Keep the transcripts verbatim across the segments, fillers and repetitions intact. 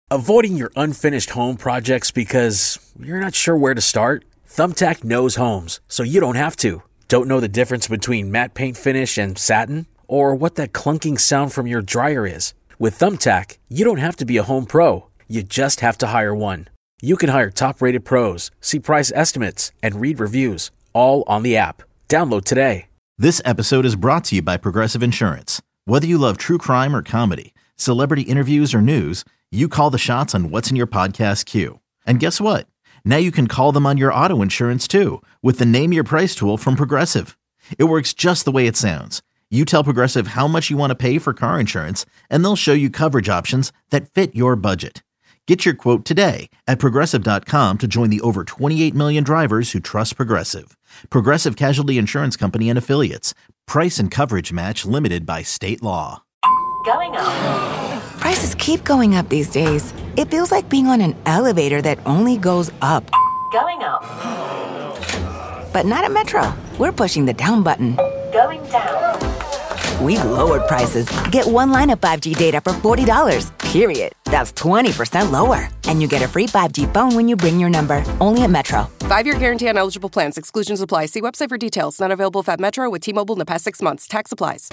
Avoiding your unfinished home projects because you're not sure where to start? Thumbtack knows homes, so you don't have to. Don't know the difference between matte paint finish and satin? Or what that clunking sound from your dryer is? With Thumbtack, you don't have to be a home pro. You just have to hire one. You can hire top-rated pros, see price estimates, and read reviews, all on the app. Download today. This episode is brought to you by Progressive Insurance. Whether you love true crime or comedy, celebrity interviews or news, you call the shots on what's in your podcast queue. And guess what? Now you can call them on your auto insurance too with the Name Your Price tool from Progressive. It works just the way it sounds. You tell Progressive how much you want to pay for car insurance, and they'll show you coverage options that fit your budget. Get your quote today at Progressive dot com to join the over twenty-eight million drivers who trust Progressive. Progressive Casualty Insurance Company and Affiliates. Price and coverage match limited by state law. Going up. Prices keep going up these days. It feels like being on an elevator that only goes up. Going up. But not at Metro. We're pushing the down button. Going down. We've lowered prices. Get one line of five G data for forty dollars, period. That's twenty percent lower. And you get a free five G phone when you bring your number. Only at Metro. Five-year guarantee on eligible plans. Exclusions apply. See website for details. Not available at Metro with T-Mobile in the past six months. Tax applies.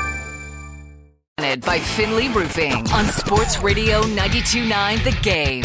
By Finley Roofing on Sports Radio ninety-two point nine The Game.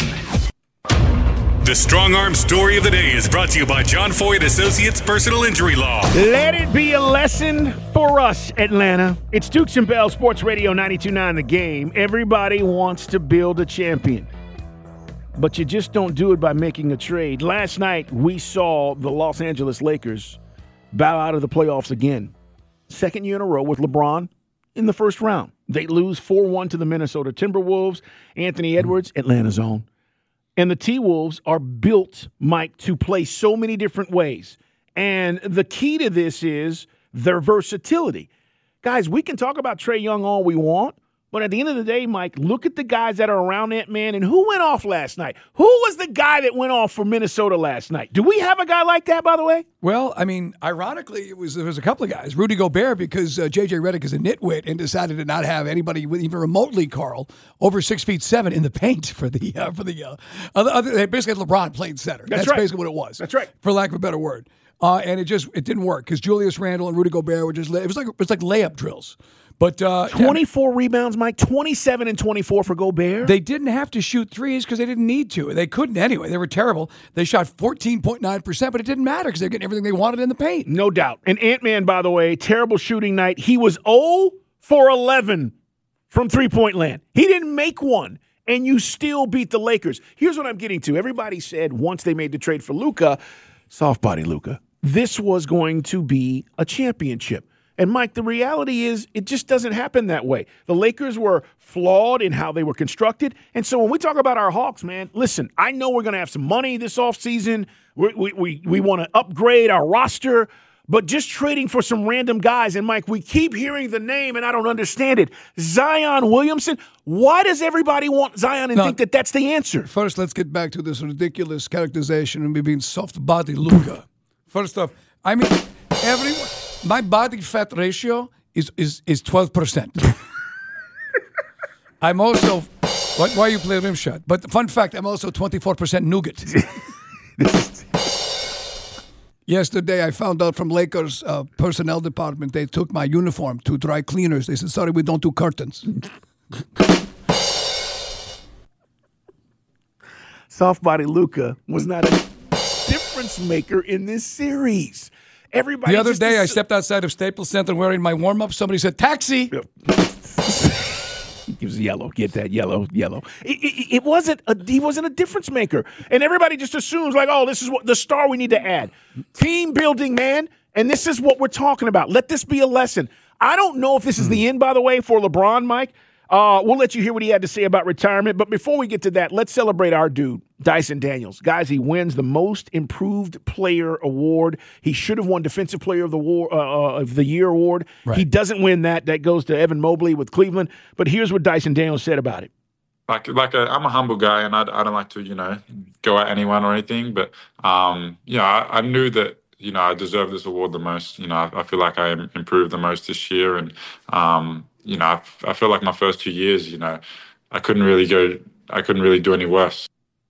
The Strong Arm Story of the Day is brought to you by John Foy and Associates Personal Injury Law. Let it be a lesson for us, Atlanta. It's Dukes and Bell, Sports Radio ninety-two point nine The Game. Everybody wants to build a champion, but you just don't do it by making a trade. Last night, we saw the Los Angeles Lakers bow out of the playoffs again. Second year in a row with LeBron in the first round. They lose four one to the Minnesota Timberwolves. Anthony Edwards, Atlanta's own. And the T-Wolves are built, Mike, to play so many different ways. And the key to this is their versatility. Guys, we can talk about Trae Young all we want, but at the end of the day, Mike, look at the guys that are around that man. And who went off last night? Who was the guy that went off for Minnesota last night? Do we have a guy like that, by the way? Well, I mean, ironically, it was there was a couple of guys. Rudy Gobert, because uh, J J Redick is a nitwit and decided to not have anybody with even remotely, Carl, over six feet seven in the paint for the uh, for the uh, other, other. They basically had LeBron playing center. That's, That's right. basically what it was. That's right. For lack of a better word. Uh, and it just it didn't work because Julius Randle and Rudy Gobert were just it was like it was like layup drills. But uh, twenty-four yeah, rebounds, Mike. twenty-seven and twenty-four for Gobert. They didn't have to shoot threes because they didn't need to. They couldn't anyway. They were terrible. They shot fourteen point nine percent, but it didn't matter because they're getting everything they wanted in the paint. No doubt. And Ant-Man, by the way, terrible shooting night. He was zero for eleven from three-point land. He didn't make one, and you still beat the Lakers. Here's what I'm getting to. Everybody said once they made the trade for Luka, soft body Luka, this was going to be a championship. And, Mike, the reality is it just doesn't happen that way. The Lakers were flawed in how they were constructed. And so when we talk about our Hawks, man, listen, I know we're going to have some money this offseason. We, we, we, we want to upgrade our roster. But just trading for some random guys, and, Mike, we keep hearing the name, and I don't understand it. Zion Williamson. Why does everybody want Zion and no, think that that's the answer? First, let's get back to this ridiculous characterization and me being soft-body Luka. First off, I mean, everyone... My body fat ratio is is is twelve percent. I'm also why, why you play rim shot? But fun fact, I'm also twenty-four percent nougat. Yesterday, I found out from Lakers uh, personnel department they took my uniform to dry cleaners. They said, "Sorry, we don't do curtains." Soft body Luka was not a difference maker in this series. Everybody the other day, assu- I stepped outside of Staples Center wearing my warm-up. Somebody said, "Taxi." He was yellow. Get that yellow, yellow. It, it, it wasn't. A, he wasn't a difference maker, and everybody just assumes like, "Oh, this is what the star we need to add." Team building, man, and this is what we're talking about. Let this be a lesson. I don't know if this is the end, by the way, for LeBron, Mike. Uh, we'll let you hear what he had to say about retirement. But before we get to that, let's celebrate our dude, Dyson Daniels. Guys, he wins the Most Improved Player award. He should have won Defensive Player of the war, uh, of the Year award. Right. He doesn't win that. That goes to Evan Mobley with Cleveland. But here's what Dyson Daniels said about it. Like, like a, I'm a humble guy, and I, I don't like to, you know, go at anyone or anything. But, um, you know, I, I knew that, you know, I deserve this award the most. You know, I, I feel like I improved the most this year. And, um, you know, I, I feel like my first two years, you know, I couldn't really go I couldn't really do any worse.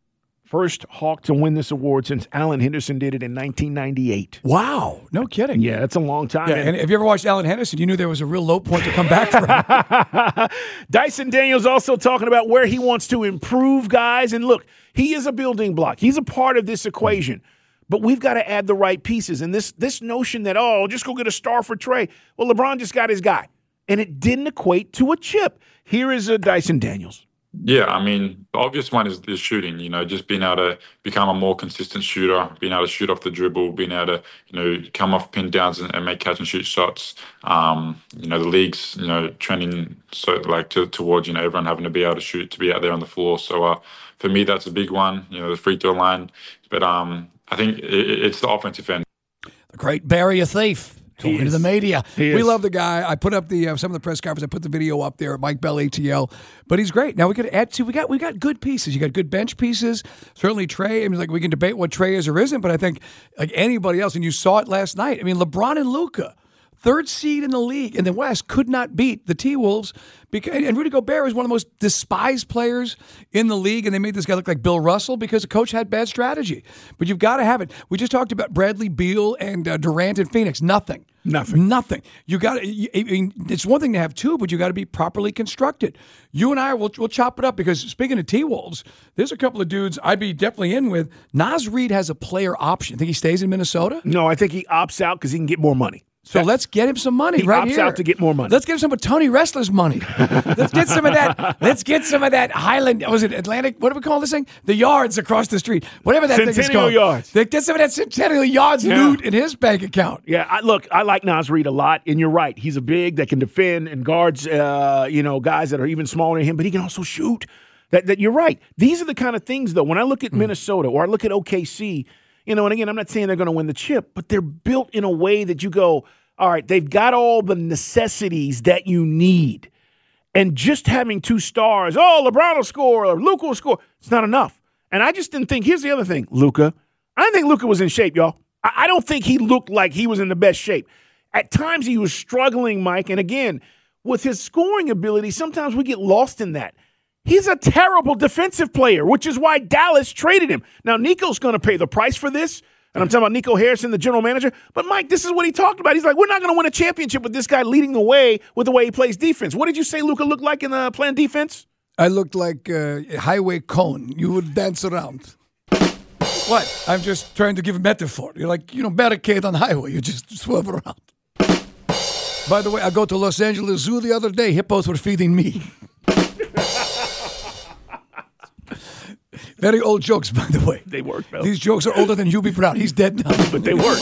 First Hawk to win this award since Alan Henderson did it in nineteen ninety-eight. Wow. No kidding. Yeah, that's a long time. Yeah, and if you ever watched Alan Henderson, you knew there was a real low point to come back from. Dyson Daniels also talking about where he wants to improve guys. And look, he is a building block. He's a part of this equation. But we've got to add the right pieces. And this this notion that, oh, just go get a star for Trey. Well, LeBron just got his guy. And it didn't equate to a chip. Here is a Dyson Daniels. Yeah, I mean, the obvious one is, is shooting, you know, just being able to become a more consistent shooter, being able to shoot off the dribble, being able to, you know, come off pin downs and, and make catch and shoot shots. Um, you know, the league's, you know, trending so like to, towards, you know, everyone having to be able to shoot, to be out there on the floor. So uh, for me, that's a big one, you know, the free throw line. But um, I think it, it's the offensive end. The great Barry a thief. Talking to the media. He we is. love the guy. I put up the uh, some of the press conference. I put the video up there. Mike Bell, A T L. But he's great. Now we got to add to. We got we got good pieces. You got good bench pieces. Certainly Trey. I mean, like we can debate what Trey is or isn't. But I think like anybody else, and you saw it last night. I mean, LeBron and Luka, third seed in the league in the West, could not beat the T-Wolves. Because, and Rudy Gobert is one of the most despised players in the league, and they made this guy look like Bill Russell because the coach had bad strategy. But you've got to have it. We just talked about Bradley Beal and uh, Durant in Phoenix. Nothing. Nothing. Nothing. You got. I mean, it's one thing to have two, but you got to be properly constructed. You and I will we'll chop it up because speaking of T-Wolves, there's a couple of dudes I'd be definitely in with. Naz Reid has a player option. Think he stays in Minnesota? No, I think he opts out because he can get more money. So let's get him some money He right opts here. out to get more money. Let's get him some of Tony Wrestler's money. Let's get some of that. Let's get some of that Highland. Was it Atlantic? What do we call this thing? The yards across the street. Whatever that thing is Centennial called. Yards. Let's get some of that Centennial Yards Yeah. loot in his bank account. Yeah, I, look, I like Naz Reid a lot, and you're right. He's a big that can defend and guards, uh, you know, guys that are even smaller than him, but he can also shoot. That, that you're right. These are the kind of things, though. When I look at Mm. Minnesota or I look at O K C, you know, and again, I'm not saying they're going to win the chip, but they're built in a way that you go, all right, they've got all the necessities that you need. And just having two stars, oh, LeBron will score or Luka will score, it's not enough. And I just didn't think, here's the other thing, Luka. I didn't think Luka was in shape, y'all. I, I don't think he looked like he was in the best shape. At times he was struggling, Mike. And again, with his scoring ability, sometimes we get lost in that. He's a terrible defensive player, which is why Dallas traded him. Now, Nico's going to pay the price for this. And I'm talking about Nico Harrison, the general manager. But, Mike, this is what he talked about. He's like, we're not going to win a championship with this guy leading the way with the way he plays defense. What did you say Luka looked like in the playing defense? I looked like uh, a highway cone. You would dance around. What? I'm just trying to give a metaphor. You're like, you know, barricade on the highway. You just swerve around. By the way, I go to Los Angeles Zoo the other day. Hippos were feeding me. Very old jokes, by the way. They work, though. These jokes are older than Hubie Brown. He's dead now. But they work.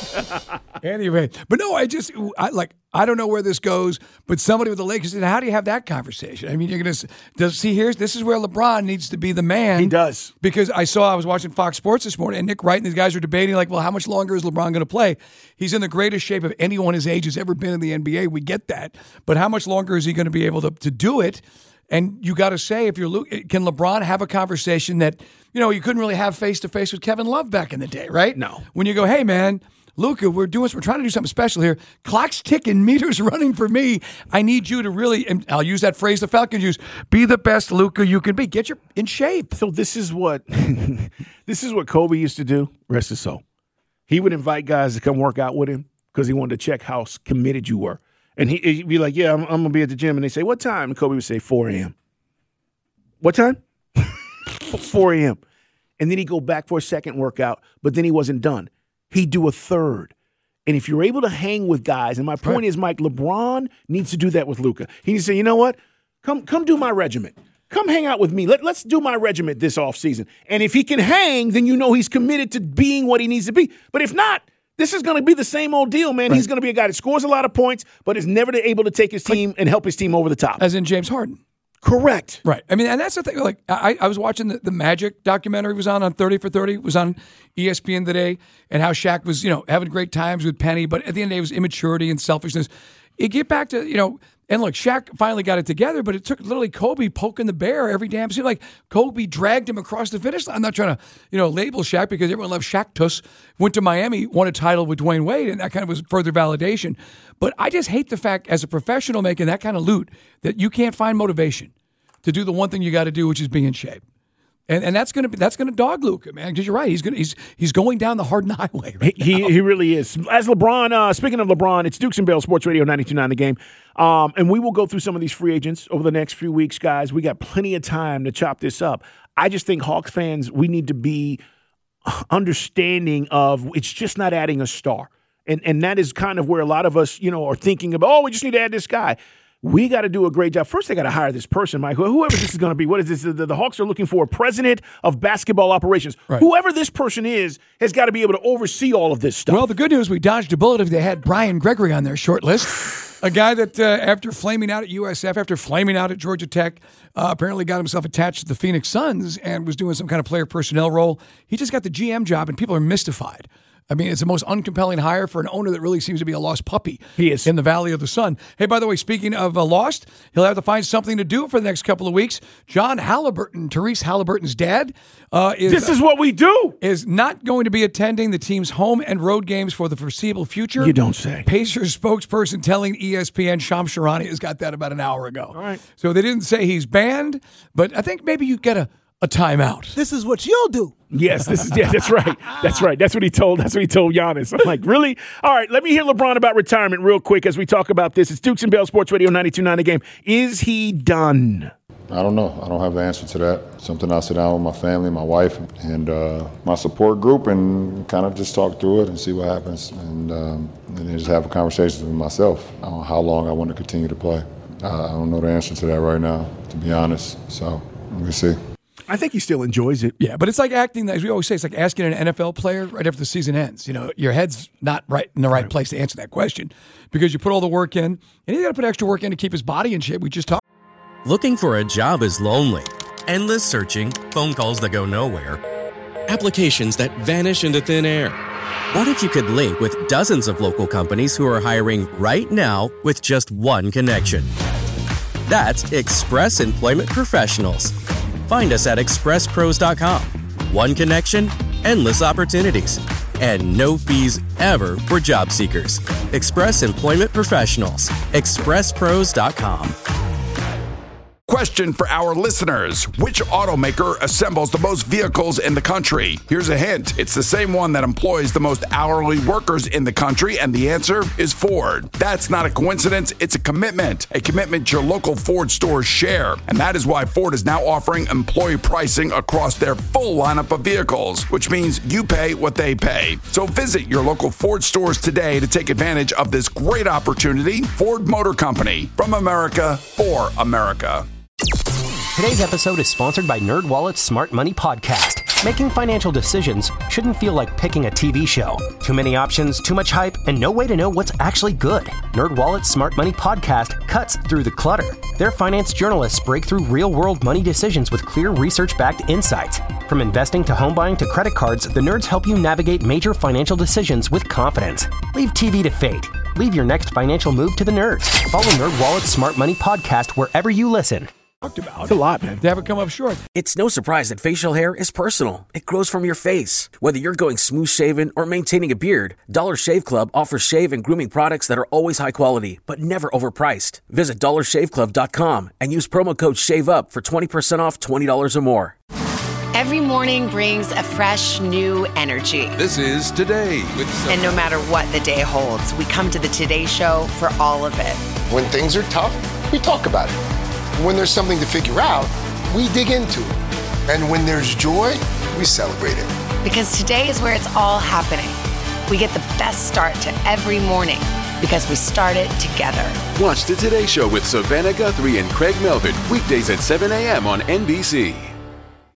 Anyway, but no, I just, I, like, I don't know where this goes, but somebody with the Lakers said, how do you have that conversation? I mean, you're going to, see, here's, this is where LeBron needs to be the man. He does. Because I saw, I was watching Fox Sports this morning, and Nick Wright and these guys were debating, like, well, how much longer is LeBron going to play? He's in the greatest shape of anyone his age has ever been in the N B A. We get that. But how much longer is he going to be able to, to do it? And you got to say, if you're Luke, can LeBron have a conversation that, you know, you couldn't really have face to face with Kevin Love back in the day, right? No. When you go, hey, man, Luka, we're doing, we're trying to do something special here. Clock's ticking, meters running for me. I need you to really, and I'll use that phrase the Falcons use, be the best Luka you can be. Get your in shape. So this is what this is what Kobe used to do. Rest his soul. He would invite guys to come work out with him because he wanted to check how committed you were. And he, he'd be like, yeah, I'm, I'm going to be at the gym. And they say, what time? And Kobe would say, four a.m. What time? four a.m. And then he'd go back for a second workout, but then he wasn't done. He'd do a third. And if you're able to hang with guys, and my point right. is, Mike, LeBron needs to do that with Luka. He needs to say, you know what? Come come do my regiment. Come hang out with me. Let, let's do my regiment this offseason. And if he can hang, then you know he's committed to being what he needs to be. But if not, this is going to be the same old deal, man. Right. He's going to be a guy that scores a lot of points, but is never able to take his team like, and help his team over the top. As in James Harden. Correct. Right. I mean, and that's the thing. Like, I, I was watching the, the Magic documentary was on on thirty for thirty. It was on E S P N today, and how Shaq was, you know, having great times with Penny, but at the end of the day, it was immaturity and selfishness. You get back to, you know, and look, Shaq finally got it together, but it took literally Kobe poking the bear every damn season. Like, Kobe dragged him across the finish line. I'm not trying to, you know, label Shaq because everyone loves Shaq-tus. Went to Miami, won a title with Dwayne Wade, and that kind of was further validation. But I just hate the fact, as a professional making that kind of loot, that you can't find motivation to do the one thing you got to do, which is be in shape. And and that's gonna be that's gonna dog Luka, man. Because you're right, he's gonna he's he's going down the Harden Highway. Right he now. he really is. As LeBron, uh, speaking of LeBron, it's Dukes and Bell Sports Radio ninety-two point nine The Game, um, and we will go through some of these free agents over the next few weeks, guys. We got plenty of time to chop this up. I just think Hawks fans, we need to be understanding of it's just not adding a star, and and that is kind of where a lot of us, you know, are thinking about. Oh, we just need to add this guy. We got to do a great job. First, they got to hire this person, Mike. Whoever this is going to be. What is this? The, the Hawks are looking for a president of basketball operations. Right. Whoever this person is has got to be able to oversee all of this stuff. Well, the good news, we dodged a bullet if they had Brian Gregory on their short list. A guy that, uh, after flaming out at U S F, after flaming out at Georgia Tech, uh, apparently got himself attached to the Phoenix Suns and was doing some kind of player personnel role. He just got the G M job, and people are mystified. I mean, it's the most uncompelling hire for an owner that really seems to be a lost puppy. He is. In the Valley of the Sun. Hey, by the way, speaking of uh, lost, he'll have to find something to do for the next couple of weeks. John Halliburton, Therese Halliburton's dad, uh, is this is what we do. Is not going to be attending the team's home and road games for the foreseeable future. You don't say. Pacers spokesperson telling E S P N, Shams Charania, has got that about an hour ago. All right. So they didn't say he's banned, but I think maybe you get a, a timeout. This is what you'll do. Yes, this is yeah, that's right. That's right. That's what he told. That's what he told Giannis. I'm like, really? All right, let me hear LeBron about retirement real quick as we talk about this. It's Dukes and Bell Sports Radio ninety-two point nine The Game. Is he done? I don't know. I don't have the answer to that. Something I'll sit down with my family, my wife, and uh, my support group and kind of just talk through it and see what happens. And, um, and then just have a conversation with myself on how long I want to continue to play. Uh, I don't know the answer to that right now, to be honest. So we'll see. I think he still enjoys it. Yeah, but it's like acting, as we always say, it's like asking an N F L player right after the season ends. You know, your head's not right in the right place to answer that question because you put all the work in, and he's got to put extra work in to keep his body in shape. We just talked. Looking for a job is lonely. Endless searching, phone calls that go nowhere, applications that vanish into thin air. What if you could link with dozens of local companies who are hiring right now with just one connection? That's Express Employment Professionals. Find us at express pros dot com. One connection, endless opportunities, and no fees ever for job seekers. Express Employment Professionals. express pros dot com. Question for our listeners. Which automaker assembles the most vehicles in the country? Here's a hint. It's the same one that employs the most hourly workers in the country, and the answer is Ford. That's not a coincidence. It's a commitment. A commitment your local Ford stores share. And that is why Ford is now offering employee pricing across their full lineup of vehicles, which means you pay what they pay. So visit your local Ford stores today to take advantage of this great opportunity. Ford Motor Company. From America, for America. Today's episode is sponsored by NerdWallet's Smart Money Podcast. Making financial decisions shouldn't feel like picking a T V show. Too many options, too much hype, and no way to know what's actually good. NerdWallet's Smart Money Podcast cuts through the clutter. Their finance journalists break through real-world money decisions with clear research-backed insights. From investing to home buying to credit cards, the nerds help you navigate major financial decisions with confidence. Leave T V to fate. Leave your next financial move to the nerds. Follow NerdWallet's Smart Money Podcast wherever you listen. About. It's a lot, man. They haven't come up short. It's no surprise that facial hair is personal. It grows from your face. Whether you're going smooth shaven or maintaining a beard, Dollar Shave Club offers shave and grooming products that are always high quality, but never overpriced. Visit dollar shave club dot com and use promo code SHAVEUP for twenty percent off twenty dollars or more. Every morning brings a fresh, new energy. This is Today with Sophie. And no matter what the day holds, we come to the Today Show for all of it. When things are tough, we talk about it. When there's something to figure out, we dig into it. And when there's joy, we celebrate it. Because today is where it's all happening. We get the best start to every morning because we start it together. Watch the Today Show with Savannah Guthrie and Craig Melvin weekdays at seven a.m. on N B C.